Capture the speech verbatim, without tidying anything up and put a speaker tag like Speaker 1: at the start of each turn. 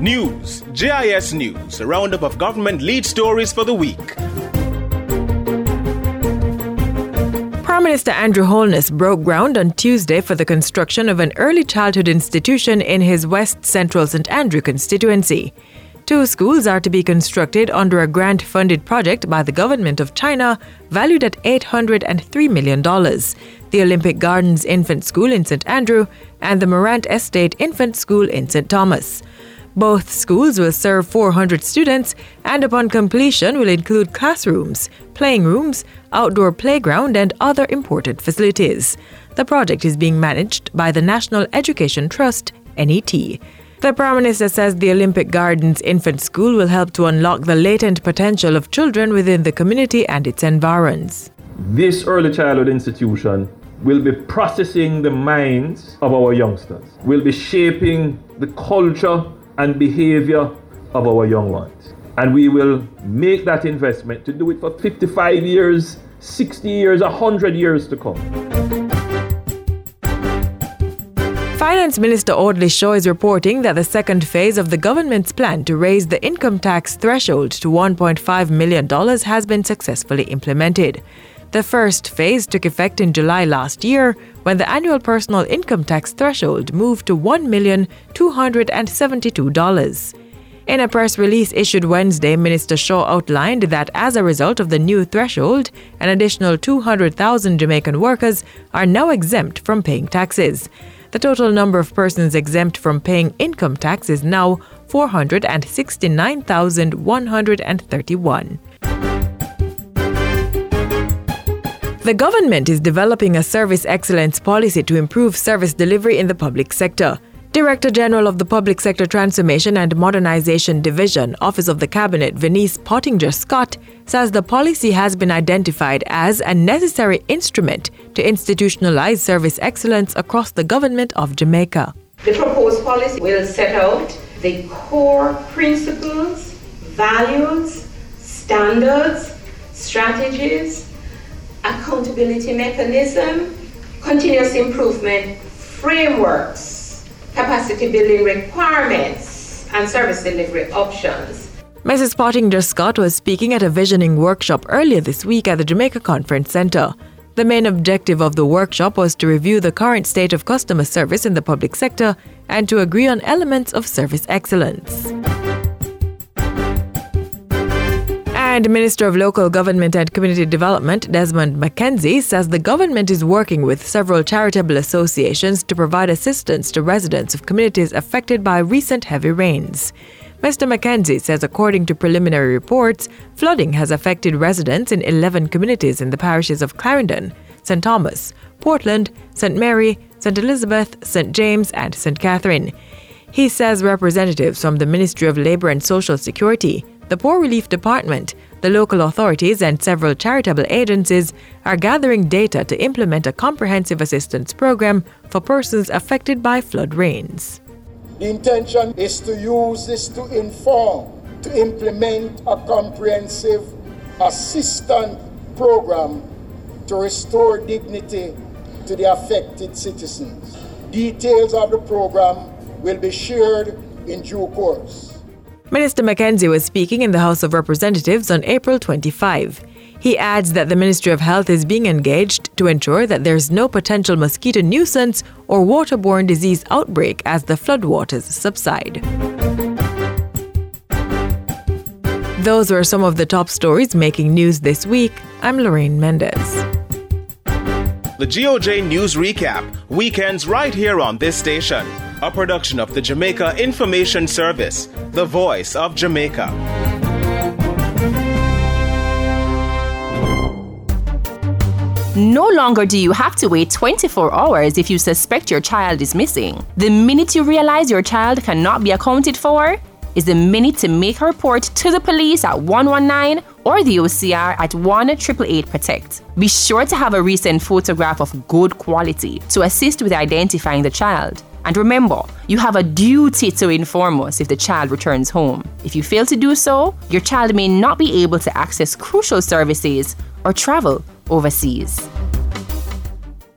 Speaker 1: News, J I S News, a roundup of government lead stories for the week.
Speaker 2: Prime Minister Andrew Holness broke ground on Tuesday for the construction of an early childhood institution in his West Central Saint Andrew constituency. Two schools are to be constructed under a grant-funded project by the government of China valued at eight hundred three million dollars, the Olympic Gardens Infant School in Saint Andrew and the Morant Estate Infant School in Saint Thomas. Both schools will serve four hundred students and upon completion will include classrooms, playing rooms, outdoor playground and other important facilities. The project is being managed by the National Education Trust, N E T. The Prime Minister says the Olympic Gardens Infant School will help to unlock the latent potential of children within the community and its environs.
Speaker 3: This early childhood institution will be processing the minds of our youngsters, will be shaping the culture and behavior of our young ones. And we will make that investment to do it for fifty-five years, sixty years, one hundred years to come.
Speaker 2: Finance Minister Audley Shaw is reporting that the second phase of the government's plan to raise the income tax threshold to one point five million dollars has been successfully implemented. The first phase took effect in July last year when the annual personal income tax threshold moved to one million two hundred seventy-two dollars. In a press release issued Wednesday, Minister Shaw outlined that as a result of the new threshold, an additional two hundred thousand Jamaican workers are now exempt from paying taxes. The total number of persons exempt from paying income tax is now four hundred sixty-nine thousand one hundred thirty-one. The government is developing a service excellence policy to improve service delivery in the public sector. Director General of the Public Sector Transformation and Modernization Division, Office of the Cabinet, Venice Pottinger Scott, says the policy has been identified as a necessary instrument to institutionalize service excellence across the government of Jamaica.
Speaker 4: The proposed policy will set out the core principles, values, standards, strategies, accountability mechanism, continuous improvement frameworks, capacity building requirements, and service delivery options.
Speaker 2: Missus Pottinger Scott was speaking at a visioning workshop earlier this week at the Jamaica Conference Centre. The main objective of the workshop was to review the current state of customer service in the public sector and to agree on elements of service excellence. And Minister of Local Government and Community Development, Desmond McKenzie, says the government is working with several charitable associations to provide assistance to residents of communities affected by recent heavy rains. Mister McKenzie says according to preliminary reports, flooding has affected residents in eleven communities in the parishes of Clarendon, Saint Thomas, Portland, Saint Mary, Saint Elizabeth, Saint James, and Saint Catherine. He says representatives from the Ministry of Labour and Social Security, the Poor Relief Department, the local authorities, and several charitable agencies are gathering data to implement a comprehensive assistance program for persons affected by flood rains.
Speaker 5: The intention is to use this to inform, to implement a comprehensive assistance program to restore dignity to the affected citizens. Details of the program will be shared in due course.
Speaker 2: Minister McKenzie was speaking in the House of Representatives on April twenty-fifth. He adds that the Ministry of Health is being engaged to ensure that there is no potential mosquito nuisance or waterborne disease outbreak as the floodwaters subside. Those were some of the top stories making news this week. I'm Lorraine Mendez.
Speaker 1: The G O J News Recap, weekends right here on this station. A production of the Jamaica Information Service, the voice of Jamaica.
Speaker 6: No longer do you have to wait twenty-four hours if you suspect your child is missing. The minute you realize your child cannot be accounted for is the minute to make a report to the police at one one nine or the O C R at one eight eight eight protect. Be sure to have a recent photograph of good quality to assist with identifying the child. And remember, you have a duty to inform us if the child returns home. If you fail to do so, your child may not be able to access crucial services or travel overseas.